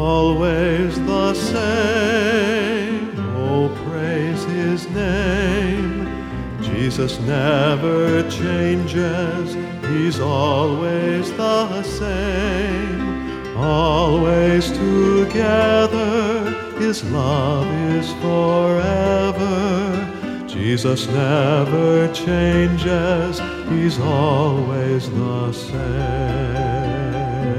always the same. Oh, praise his name. Jesus never changes, he's always the same. Always together, his love is forever. Jesus never changes, he's always the same.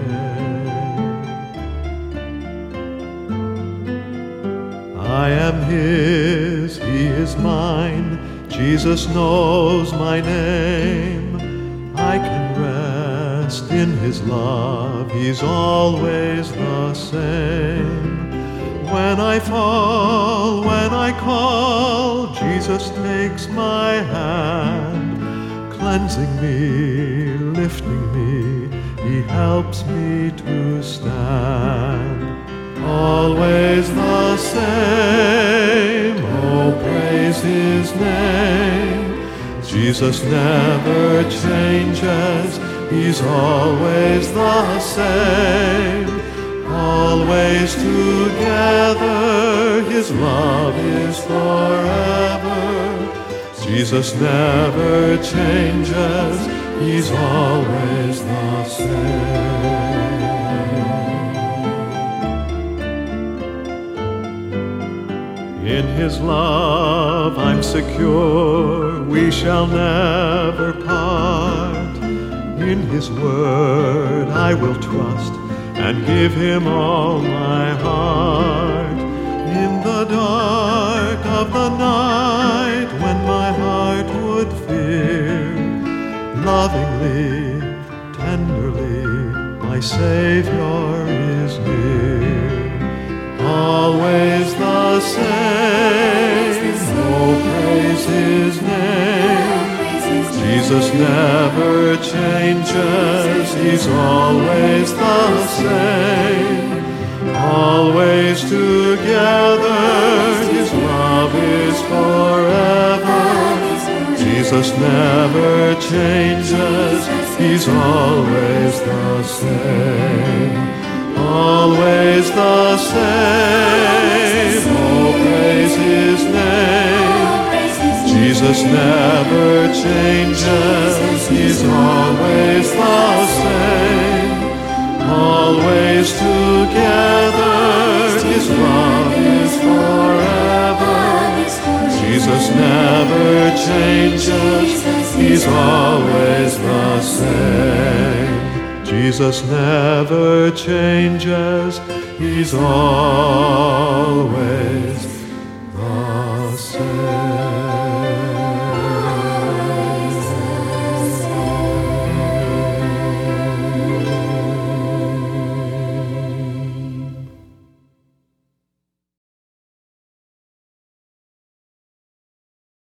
I am his, he is mine. Jesus knows my name. I can rest in his love, he's always the same. When I fall, when I call, Jesus takes my hand, cleansing me, lifting me, he helps me to stand. Always the same, oh, praise his name. Jesus never changes, he's always the same. Always together, his love is forever. Jesus never changes, he's always the same. In his love I'm secure, we shall never part. In his word I will trust and give him all my heart. In the dark of the night, when my heart would fear, lovingly, tenderly, my Savior is near. Always the same, oh, praise his name. Jesus never changes, he's always the same. Always together, his love is forever. Jesus never changes, he's always the same. Always the same, oh, praise his name. Jesus never changes, he's always the same. Always together, his love is forever. Jesus never changes, he's always the same. Jesus never changes, he's always